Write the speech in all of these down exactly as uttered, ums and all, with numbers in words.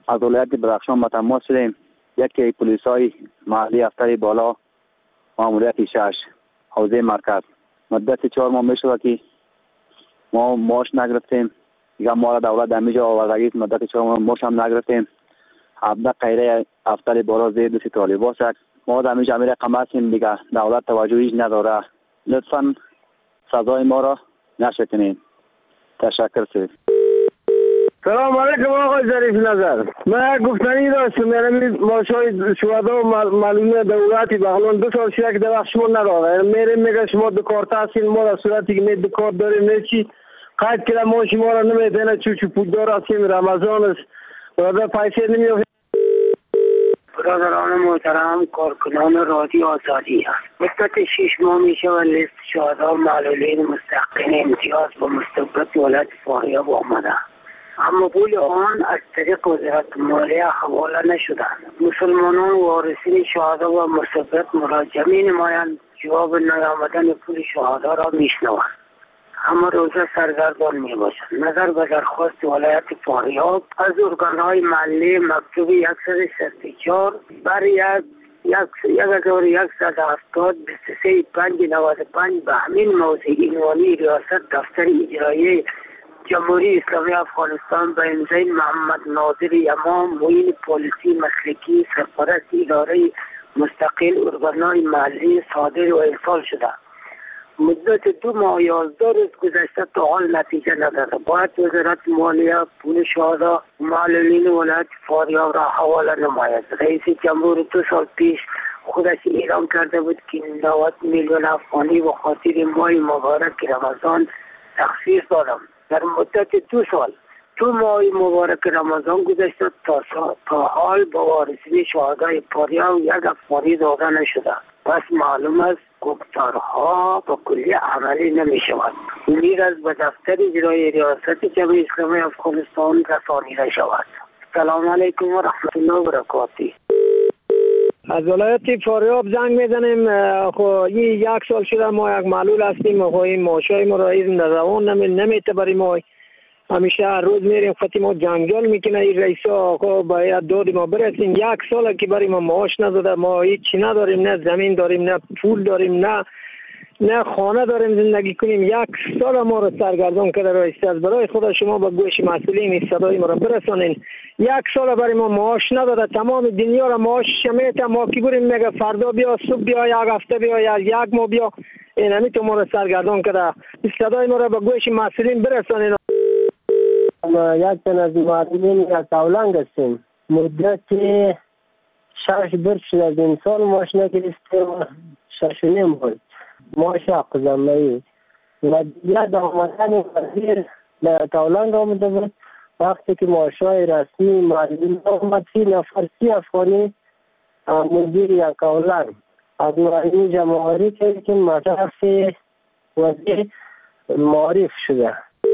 از ولایت بدخشان به تماس شدیم. یکی پلیسای محلی هفتری بالا ماموریت شش حوزه مرکز مدت چهار ماه میشه که ما ماش نگرفتیم. دیگه ما را دولت دمیجا آوردگی مدت چهار ماه ماش هم نگرفتیم. هفته قیره هفتری بالا زیر دست طالبا شد. ما دمیجا امیر رقم هستیم دیگه دولت توجهی نداره. لطفا سزای ما را نشکنیم. تشکر سید. سلام علیکم آقای ظریف نظر. من گفتنی داشتم میرم ماشای شهدا و معلومه دولتی بغلان دو سال شده که درخشمون نداره. میرم میگه شما دو کارت هستین ما را صورتی که می دو کارت داریم نیچی قید که ما شما را نمیدونه چو چو پوددار هستیم رمضان است برادر پیسه نمیافت. برادران محترم کارکنان رادیو آزادی است. مدت شش ماه میشه و لیست شهدا و معلولین مستحقین امتیاز با مستبد ولایت فاریاب آمده، اما پول آن از طریق وزارت مالیه حواله نشدند. مسلمانان وارثین شهدا و مستبد مراجعه می نمایند، جواب نیامدن پول شهدا را میشنوند، اما روزه سرگردان می باشند. نظر به درخواست ولایت فاریاب از ارگانهای محلی مکتوب صد و شصت و چهار بر یک یک هزار و صد و هفتاد بیست و سه پنج نود و پنج به همین موضوع عنوانی ریاست دفتر اجرایی جمهوری اسلامی افغانستان به امضای محمد ناظر امام معین پلیسی مسلکی سرپرست اداره مستقل ارگانهای محلی صادر و ارسال شده. مدت دو ماه و یازده روز گذشته تا حال نتیجه نداده. باید وزارت مالیه پول شهدا و معلولین ولایت فاریاب را حواله نماید. رئیس جمهور دو سال پیش خودش اعلام کرده بود که نود میلیون افغانی به خاطر ماه مبارک رمضان تخصیص دادم. در مدت دو سال دو ماه مبارک رمضان گذشته تا, تا حال با وارثین شهدای فاریاب یک افغانی داده نشده. پس معلوم است گفتارها با کلی عملی نمی شود. امید است به دفتر اجرایی ریاست جمهوری اسلامی افغانستان رسانیده شود. سلام علیکم و رحمت الله و برکاته. از ولایت فاریاب زنگ میزنیم. خو این یک سال شده ما یک معلول هستیم. خو این ماشای ما را ایزم در روان نمی نمیته برای ما. همیشه هر روز میریم خطی ما جنگل میکنه. این رئیسا خو باید دادی ما برسیم. یک سال که برای ما معاش نداده. ما هیچی نداریم، نه زمین داریم، نه پول داریم، نه نه خانه داریم زندگی کنیم. یک سال ما رو سرگردان کرده رئیس. از برای خدا شما با گوش مسئولین این صدای ما را برسانین. یک سال برای ما معاش نداده. تمام دنیا را معاش شمیته. ما کی بریم میگه فردا بیا، صبح بیا، یک هفته بیا، یا یک ماه بیا. این همی تو ما را سرگردان کرده. این صدای ما را با گوش مسئولین برسانین. یک تن از معلولین یک اولنگ هستیم. مدت شش برد شد از این سال معاش نگرفتیم. شش و نیم بود معاش حق زمینی و یاد آمدن وزیر تاولنگ آمده بود. وقتی که معاشای رسمی معلولین آمد سی نفر سی افغانی مدیر یک اولنگ از معلولین جمهوری که مطرف وزیر معرف شده.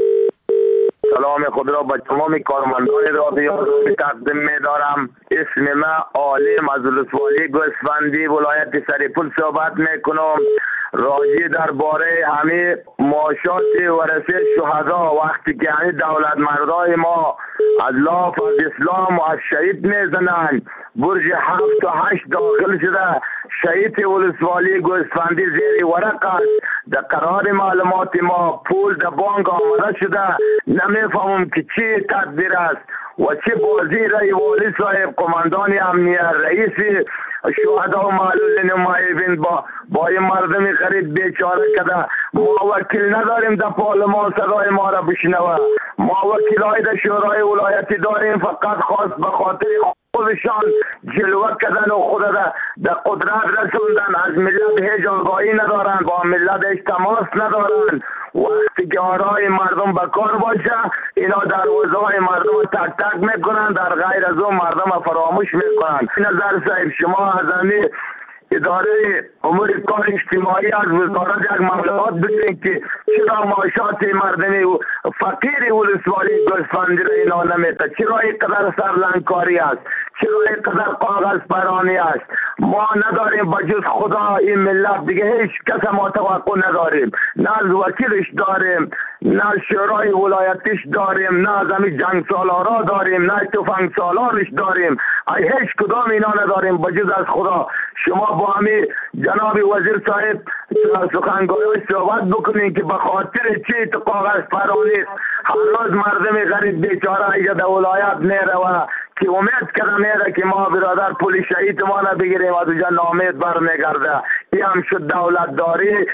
سلام خود را به تمام کارمندان رادیو تقدیم می دارم. اسم من عالم از ولسوالی گوسفندی ولایت سرپل صحبت می کنم. راجع درباره همه معاشات ورثه شهدا وقتی که همه دولت مردای ما از لاف از اسلام و از شهید میزنند، برج هفت و هشت داخل شده. شهید ولسوالی گوسفندی زیر ورق است. در قرار معلومات ما پول در بانک آمده شده. نمیفهمم که چی تدبیر است و چه بازی رای والی صاحب قماندان امنیت رئیس شهدا و معلولین مایبین با با این مردمی غریب بیچاره کده. ما وکیل نداریم در پارلمان صدای ما را بشنوه. ما وکیلای در شورای ولایتی داریم فقط خواست به خاطر خودشان جلوه کردن و خود در قدرت رسوندن. از ملت هیچ آگاهی ندارن، با ملت هیچ تماس ندارن. وقتی که آرای مردم بکار باشه اینا دروازه های مردم تک تک میکنن، در غیر از اون مردم فراموش میکنن. نظر صاحب شما از همین اداره امور کار اجتماعی از وزارت یک معلومات بدین که چرا معاشات مردمی و فقیر ولسوالی گوسفندی را اینا نمیده، چرا اینقدر سرلنگکاری است، چرا اینقدر کاغذ پرانی است. ما نداریم بجز خدا این ملت دیگه هیچ کس ما توقع نداریم، نه از وکیلش داریم نه شورای ولایتیش داریم، نه زمین جنگ سالارا داریم، نه تفنگ سالارش داریم، هیچ کدام اینا نداریم بجز از خدا. شما با همین جناب وزیر صاحب سخنگوی صحبت بکنین که به خاطر چی اتفاق است فرانیست. هر روز مردم غریب بیچاره اینجا در ولایت میره و که امید کرده میره که ما برادر پول شهید ما نبگیریم از اونجا نامید برمیگرده. این هم شد دولت داری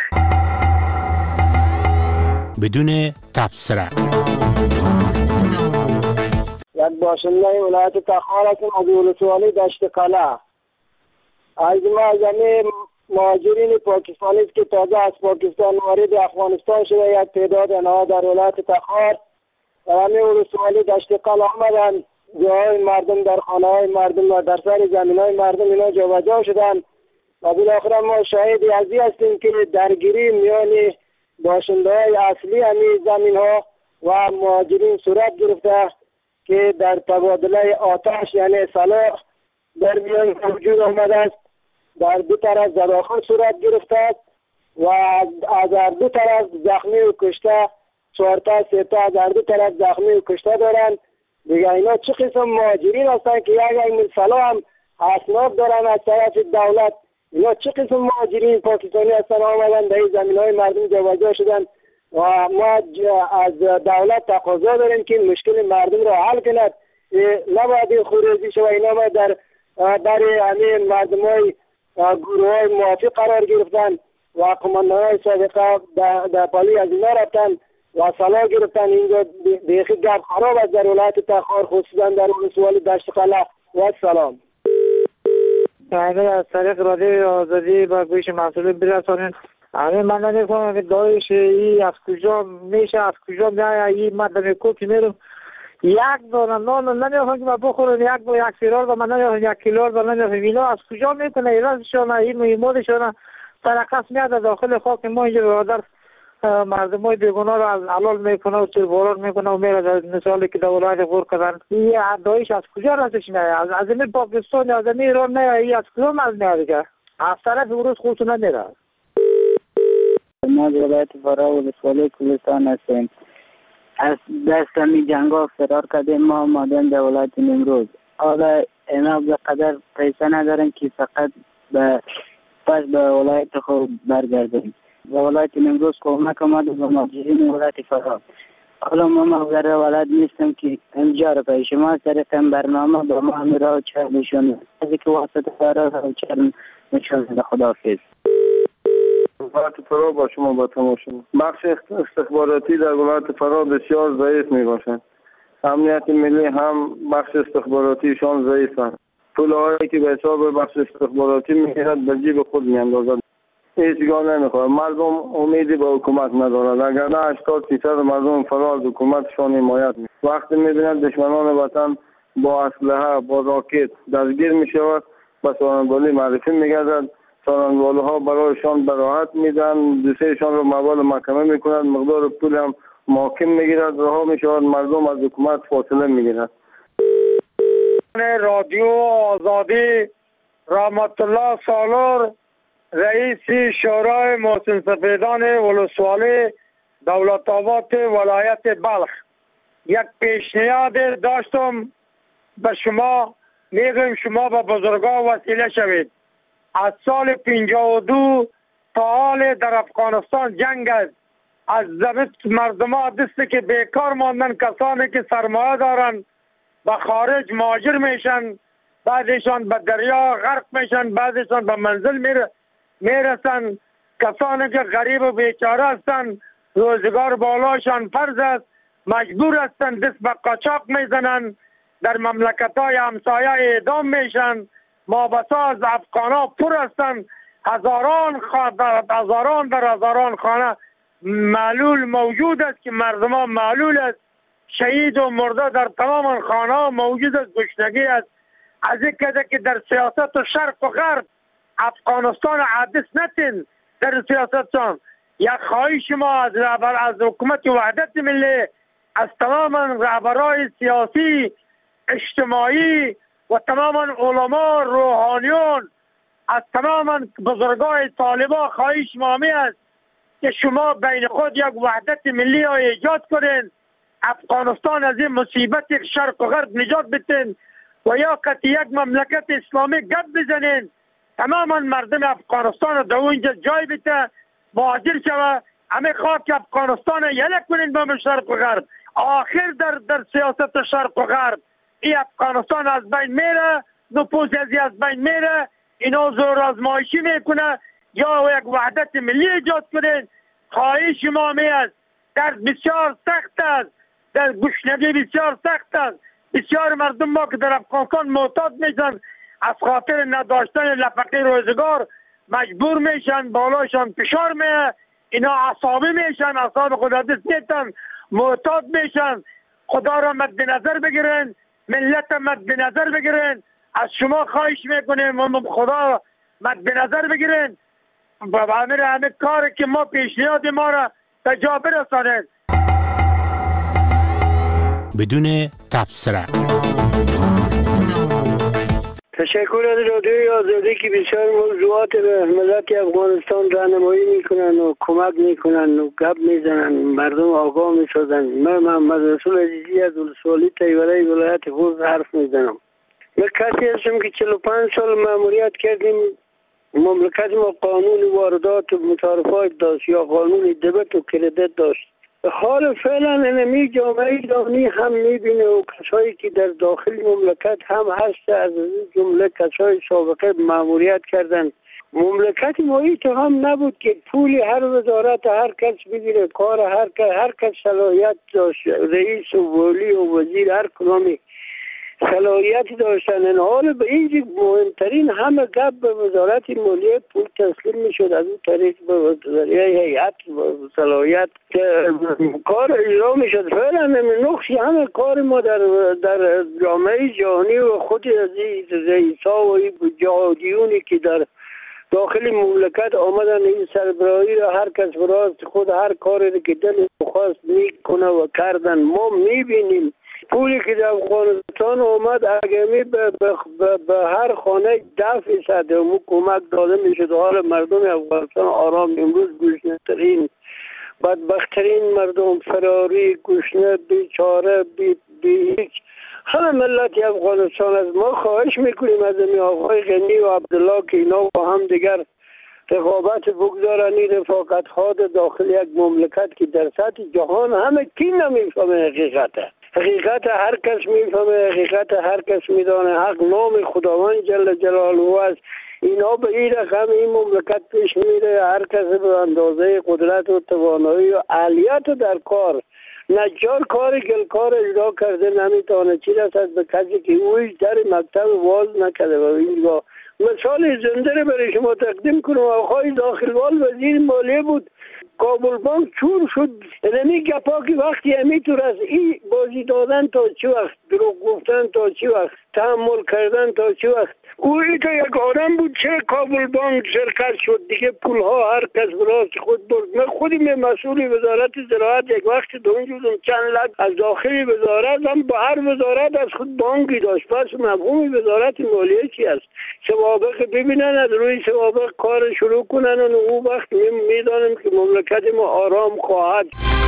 بدون تبصره. یک باشنده ولایت تخار هستم از ولسوالی دشت قلعه. از ما زمین مهاجرین پاکستانی است که تازه از پاکستان وارد افغانستان شده، یک تعداد آنها در ولایت تخار در همین ولسوالی دشت قلعه آمدن. جاهای مردم در خانه های مردم و در سر زمین های مردم اینا جابجا شدن و بالاخره ما شاهد ازی هستیم که درگیری میان باشنده های اصلی همین زمین ها و مهاجرین صورت گرفته که در تبادله آتش یعنی سلاح در میان وجود آمده است. در دو طرف زداخان صورت گرفته است و از هر دو طرف زخمی و کشته چهارتا سیتا از هر دو طرف زخمی و کشته دارند. دیگه اینا چه قسم مهاجرین هستند که یک یک مل سلاح هم اسناد دارن از طرف دولت؟ اینا چه قسم مهاجرین پاکستانی هستند آمدن در این زمین های مردم جابجا شدن و ما از دولت تقاضا داریم که مشکل مردم را حل کند. نباید خروجی شود. اینا ما در برای همین مردم های گروه های موافق قرار گرفتن و قماندان های سابقه در پالی از اینا رفتن و سلاح گرفتن. اینجا دیخی گپ خراب است در ولایت تخار، خصوصا در ولسوالی دشت قلعه. و سلام. اگر از طریق رادیو آزادی با گوش مسئولین برسانید. همین من نمی‌فهمم که دایش این از کجا میشه، از کجا میاد این مردم کوکی میرم یک دانه نان نمی‌فهمم که ما بخورم، یک دو یک سیرار و من نمی‌فهمم یک کیلو و نمی‌فهمم اینا از کجا میکنه. ایرانشون این میمودشون سرقص میاد داخل خاک ما اینجا برادر مردم های بیگناه را از علال میکنه و تیرباران میکنه و میره در مثالی که در ولایت غور کردن. این دایش از کجا رسش میاد؟ از این پاکستان از این ایران میاد. این از کجا مرز میاد که از طرف روز خودتون نمیره. ما ولایت فرا ولسوالی کوهستان هستیم. از دست می جنگا فرار کردیم. ما مادن در ولایت نیمروز. حالا اینا به قدر پیسه ندارن که فقط به پس به ولایت خود برگردیم. و ولایت نیمروز کمک آمد به مهاجرین ولایت فرا. حالا ما مقدر ولایت نیستم که اینجا رو پیش ما طریق برنامه با ما همه را چهر نشون از که واسطه فرا را چهر نشون ده. خداحافظ. ولایت فرا با شما با تماشا. بخش استخباراتی در ولایت فرا بسیار ضعیف می باشند. امنیت ملی هم بخش استخباراتیشان ضعیف است. پولهایی که به حساب بخش استخباراتی میگیرد به جیب خود میاندازد. هیچگاه نمیخواد. مردم امیدی به حکومت ندارد. اگر نه هشتاد فیصد مردم فرا از حکومتشان حمایت می. وقتی میبینند دشمنان وطن با اسلحه با راکت دستگیر میشود به سارنبالی معرفی میگردد. سارنبالی ها برایشان براحت میدن، دوسیشان رو موال محکمه میکنند، مقدار پول هم محاکم میگیرد، رها میشود، مردم از حکومت فاصله میگیرد. رادیو آزادی رحمت الله سالار رئیس شورای محسن سفیدان ولسوالی دولت آباد ولایت بلخ یک پیشنهاد داشتم به شما. میگم شما به بزرگان وسیله شوید. از سال پنجاه و دو تا حال در افغانستان جنگ است. از زمین مردم ها دسته که بیکار ماندن، کسانی که سرمایه دارن به خارج مهاجر میشن، بعضیشان به دریا غرق میشن، بعضیشان به منزل میره میرسن. کسانی که غریب و بیچاره هستند، روزگار بالاشان فرض است، مجبور هستند دست به قاچاق میزنن، در مملکت های همسایه اعدام میشن. مابسا از افغان ها پر هستند. هزاران خانه هزاران در هزاران خانه معلول موجود است که مردم ها معلول است. شهید و مرده در تمام خانه ها موجود است. گشنگی است. از این کده که در سیاست و شرق و غرب افغانستان عادث نتین در سیاستشان. یک خواهش ما از رهبر از حکومت وحدت ملی، از تمام رهبرای سیاسی اجتماعی و تمام علما روحانیون، از تمام بزرگای طالبان خواهش مامی است که شما بین خود یک وحدت ملی را ایجاد کنین، افغانستان از این مصیبت شرق و غرب نجات بدین و یا قطع یک مملکت اسلامی گپ بزنین، تماما مردم افغانستان در اونجا جای بده مهاجر شوه، همه خاک افغانستان یلک کنین با شرق و غرب. آخر در در سیاست شرق و غرب این افغانستان از بین میره، نفوذ ازی از بین میره، اینا زور آزمایشی میکنه یا یک وحدت ملی ایجاد کنین. خواهش ما می است، در بسیار سخت است، در گشنگی بسیار سخت است، بسیار مردم ما که در افغانستان معتاد میشن از خاطر نداشتن لفقی روزگار مجبور میشن، بالاشان فشار میه، اینا عصابی میشن، عصاب خود دست نیتن، معتاد میشن. خدا را مد نظر بگیرن، ملت مد نظر بگیرن، از شما خواهش میکنیم خدا مد نظر بگیرن و همه همه کار که ما پیشنهاد ما را به جا برسانید بدون تبصره. تشکر از رادیوی آزادی که بسیار موضوعات به ملت افغانستان راهنمایی میکنن و کمک میکنن و گپ میزنن، مردم آگاه میسازن. من محمد رسول عزیزی از ولسوالی تیوره ولایت خوست حرف میزنم. من کسی هستم که چهل و پنج سال ماموریت کردیم. مملکت ما قانون واردات و متعارفات داشت یا قانون دبت و کردت داشت. حال فعلا انمی جامعه جهانی هم میبینه و کسایی که در داخل مملکت هم هست، از جمله کسای سابقه ماموریت کردن. مملکت ما تو هم نبود که پولی هر وزارت هر کس بگیره، کار هر کس هر کس صلاحیت داشت، رئیس و ولی و وزیر هر کدومی صلاحیتی داشتن. این حال به اینجا مهمترین همه گپ به وزارت مالیه پول تسلیم میشد، از اون طریق به ذریعه هیئت صلاحیت کار اجرا میشد. فعلا نقصی همه کار ما در در جامعه جهانی و خود از این رئیسا و این جهادیونی که در داخل مملکت آمدن این سربراهی را هر کس براست خود هر کاری که دل خواست میکنه و کردن. ما میبینیم پولی که در افغانستان آمد اگمی به, به, به, به هر خانه ده فیصد کمک داده میشد. حال مردم افغانستان آرام، امروز گشنه ترین بدبختترین مردم، فراری، گشنه، بیچاره، بی, بی هیچ همه ملت افغانستان. از ما خواهش میکنیم از این آقای غنی و عبدالله که اینا با هم دیگر رقابت بگذارن، این رفاقت ها داخل یک مملکت که در سطح جهان همه کی نمیفهمه حقیقته. حقیقت هر کس میفهمه، حقیقت هر کس میدانه. حق نام خداوند جل جلاله است. اینا به این رقم این مملکت پیش میره، هر کس به اندازه قدرت و توانایی و اهلیت در کار. نجار کار گلکار اجرا کرده نمیتونه چی رسد به کسی که اویش در مکتب واز نکرده. و اینجا مثال زنده رو برای شما تقدیم کنم. آقای داخلوال وزیر مالیه بود، کابل بانک چور شد. نمی گپا که وقتی همینطور از این بازی دادن تا چی وقت، دروغ گفتن تا چی وقت، تحمل کردن تا چی وقت. او ای که یک آدم بود چه کابل بانک شرکت شد دیگه، پولها هر کس براست خود برد. من خودی من مسئول وزارت زراعت یک وقت دون جودم چند لک از داخلی وزارت هم با هر وزارت از خود بانکی داشت. پس مفهوم وزارت مالیه چی است؟ سوابق ببینن، از روی سوابق کار شروع کنن و او وقت میدانم که مملکت ما آرام خواهد.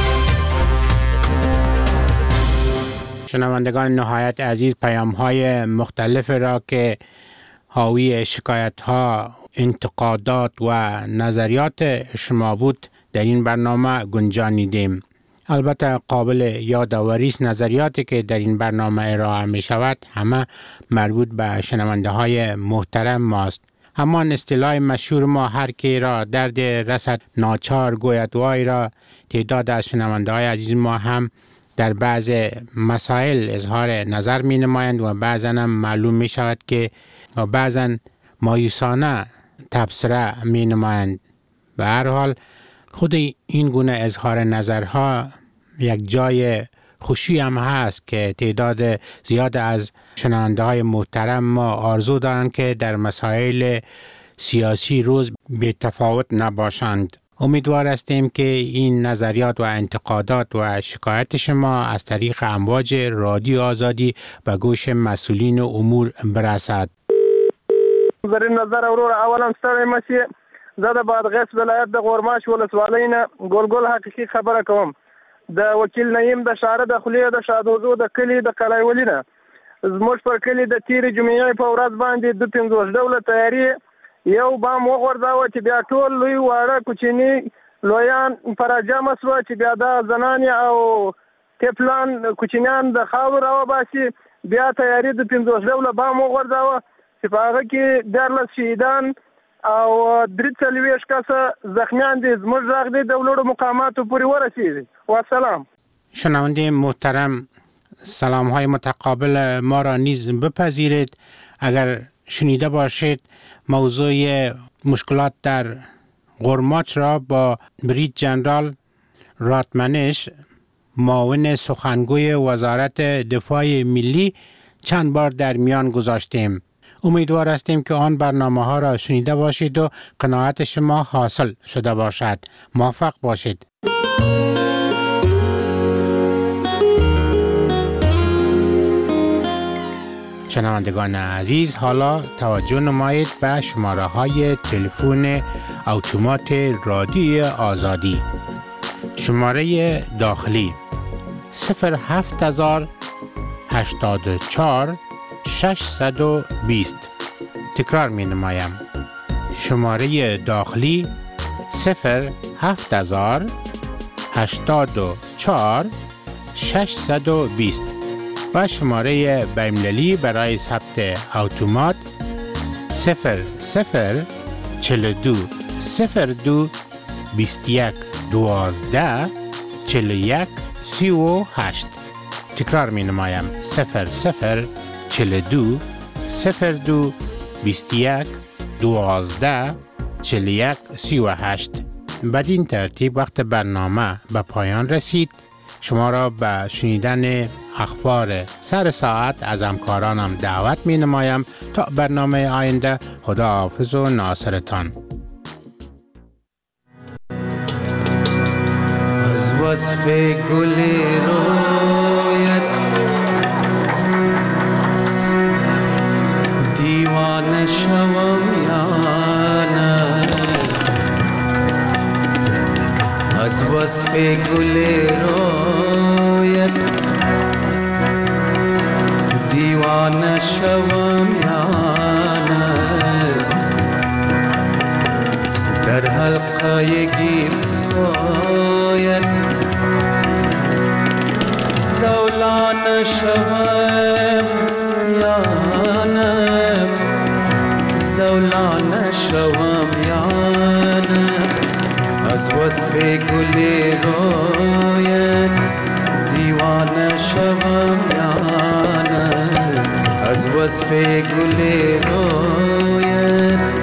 شنوندگان نهایت عزیز، پیام های مختلف را که حاوی شکایت ها، انتقادات و نظریات شما بود در این برنامه گنجانیدیم. البته قابل یادآوری است نظریاتی که در این برنامه ارائه می شود همه مربوط به شنونده های محترم ماست. همان اصطلاح مشهور ما هر کی را درد رسد ناچار گوید وای را تعداد از شنونده های عزیز ما هم در بعض مسائل اظهار نظر می نمایند و بعضا هم معلوم می شود که بعضا مایوسانه تبصره می نمایند. به هر حال خود این گونه اظهار نظرها یک جای خوشی هم هست که تعداد زیاد از شنونده های محترم ما آرزو دارند که در مسائل سیاسی روز بی تفاوت نباشند. امیدوار هستیم که این نظریات و انتقادات و شکایت شما از طریق امواج رادیو آزادی به گوش مسئولین امور برسد. در این نظر اورور اولا ستاره ماشی زه د بادغیس ولایت د غورماش ولسوالۍ نه ګلګل حقیقي خبره کوم. د وکیل نعیم د شاره د خولې د شادوزو د کلي د قلایولي نه زموږ پر کلي د تیرې جمعې په ورځ باندې د پنځوس ډوله تیاري یو بام وغورځاوه چې بیا ټول لوی واړه کوچني لویان پر جمع شوه چې بیا د زنانې او طفلان کوچنیان د خاورو راوباسي. بیا تیاري د پنځوس ډوله بام وغورځاوه چې په هغه کې دیارلس شهیدان او درې څلوېښت کسه زخمیان دي. زموږ غږ دی د لوړو مقاماتو پورې ورسېږي. والسلام. شنونده محترم، سلام های متقابل ما را نیز بپذیرید. اگر شنیده باشید موضوع مشکلات در غرماچ را با برید جنرال راتمنش معاون سخنگوی وزارت دفاع ملی چند بار در میان گذاشتیم. امیدوار هستیم که آن برنامه ها را شنیده باشید و قناعت شما حاصل شده باشد. موفق باشید. شنوندگان عزیز، حالا توجه نمایید به شماره های تلفن اتومات رادیوی آزادی. شماره داخلی صفر هفت هزار هشتاد و چهار ششصد و بیست. تکرار می نمایم. شماره داخلی صفر هفت هزار هشتاد و چهار ششصد و بیست و شماره بین‌المللی برای ثبت اتومات صفر صفر چهل و دو صفر دو بیست و یک دوازده چهل و یک سی و هشت. تکرار می نمایم. صفر صفر چهل و دو صفر دو بیست و یک دوازده چهل و یک سی و هشت. بدین ترتیب وقت برنامه به پایان رسید. شما را به شنیدن اخبار سر ساعت از همکارانم دعوت می نمایم تا برنامه آینده. خدا حافظ و ناصرتان. از وصف گل رویت دیوانه شوم یا نه. از وصف گل رویت دیوانه شوم یا نه. در حلقه گیب سویت زولان شوم یا نه. زولان شوم یا نه. از وصف گل رویت دیوانه شوم یا نه. از وصف گل رویت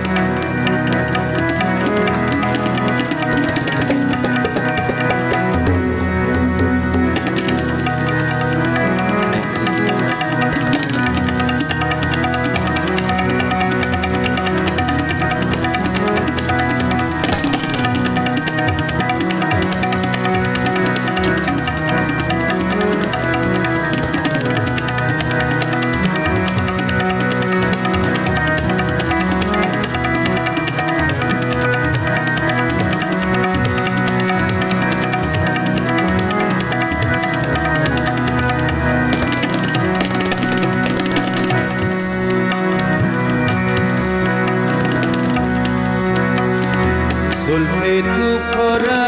زلف تو پر